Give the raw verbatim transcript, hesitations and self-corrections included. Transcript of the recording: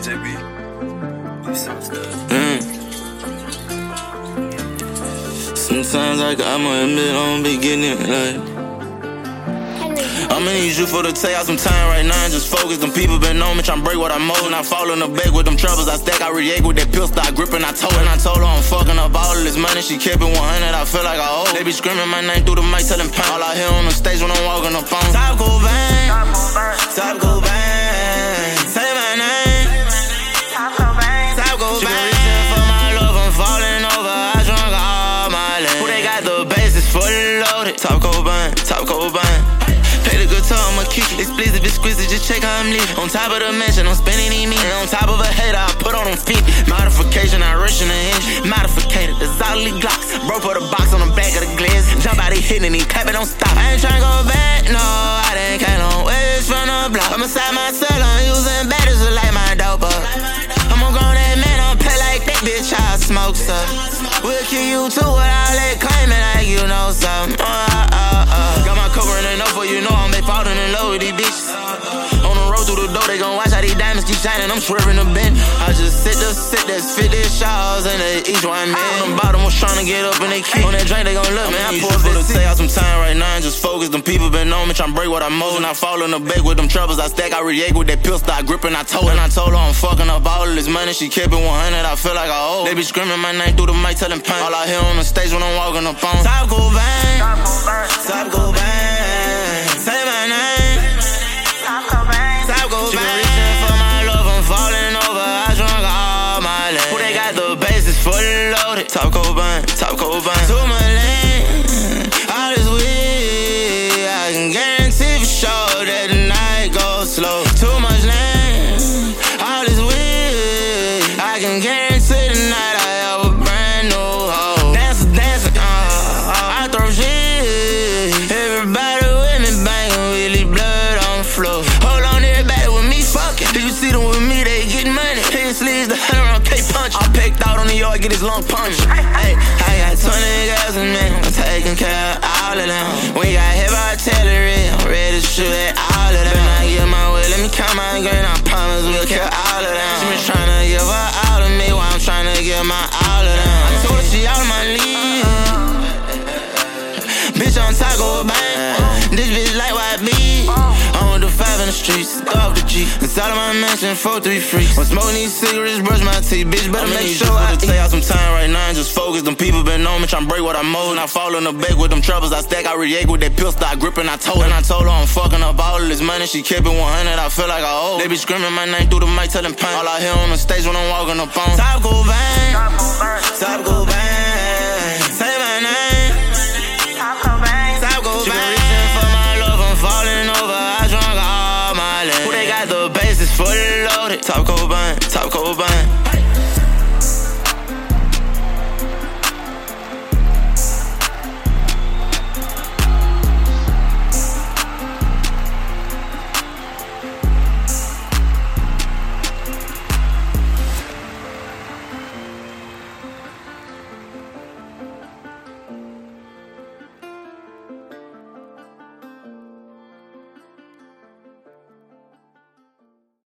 J B. Mm. Sometimes I I'ma admit I don't be getting it, like I'ma need you for to take out some time right now and just focus. Them people been on me, tryna break what I'm molding. I fall in the bed with them troubles. I stack, I react with that pill start gripping. I told her, and I told her I'm fucking up all of this money. She kept it one hundred, I feel like I owe. They be screaming my name through the mic, telling pound. All I hear on the stage when I'm walking up on. Top go bang, top go bang, say my name. Top go bang, top go bang. She been reaching for my love, I'm falling over. I drunk all my land. Who they got the bases fully loaded. Top go bang, top go bang. Play the guitar, I'ma kick it. Explicit, exquisite, just check how I'm living. On top of the mansion, I'm spending in me. And on top of a hater, I put on them feet. Modification, I rush in the hinge. Modificated, the Zolly Glocks. Bro put a box on the back of the glass. Jump out, he hitting, he clapping, don't stop. I ain't tryna go back, no, I didn't count on ways from the block. I'm inside myself, I'm using batteries to light my dope up. I'm a grown ass man, I'm pay like that bitch, I smoke stuff. We'll kill you too with all that claiming like you know something. Uh, uh, uh. Got my cover and they know for you know I'm they falling in love with these bitches. On the road through the door, they gon' watch how these diamonds keep shining. I'm swerving the bend. I just sit the sit that's fifty shots and they each one man. On the bottom was trying to get up and they keep on that drink, they gon' look, man. I pull for to take out some time right now and just focus. Them people been on me, tryna break what I'm molding. I fall in the bed with them troubles. I stack, I react with that pill start gripping. I told her, and I told her I'm fucking up all of this money. She kept it one hundred, I feel like I owe. They be screaming my name through the mic, telling pain. All I hear on the stage when I'm walking up on. Top go bang, top go bang, say my name. Top go bang, top go bang. She been reaching for my love, I'm falling over. I drunk all my land. Who they got the bases fully loaded. Top go bang, top go bang. To my lane, all this weed, I can guarantee for sure that the night goes slow. Too much land, all this weed, I can guarantee tonight I have a brand new hoe. Dancing, dancing, uh, I throw shit. Everybody with me banging, really blood on the floor. Hold on, everybody with me fucking. If you see them with me, they get money. Pin sleeves, the hundred round K punch. I picked out on the yard, get his long punch. Hey, I got twenty guys and men, I'm taking care of all of them. We got hit by artillery, I'm ready to shoot at all of them. But I get my way, let me count my grain, I promise we'll kill all of them. She been tryna give her all of me while I'm tryna give my all of them. I told her she out of my league. Bitch on top, go bang. This bitch like Y B. I'm with the five in the streets, off the G. Inside of my mansion, four, three freaks. I'm smoking these cigarettes, brush my teeth. Bitch, better make sure I take out some time right now and just focus. Them people been on me, tryna break what I'm molding. I fall in the bed with them troubles. I stack, I react with that pill start gripping. I told her, and I told her I'm fucking up all of this money. She kept it one hundred, I feel like I owe. They be screaming my name through the mic, telling pain. All I hear on the stage when I'm walking up on. Top go bang, top go bang, say my name. Top go bang, top go bang. She been reaching for my love, I'm falling over. I drunk all my land. Who they got the bases fully loaded. Top go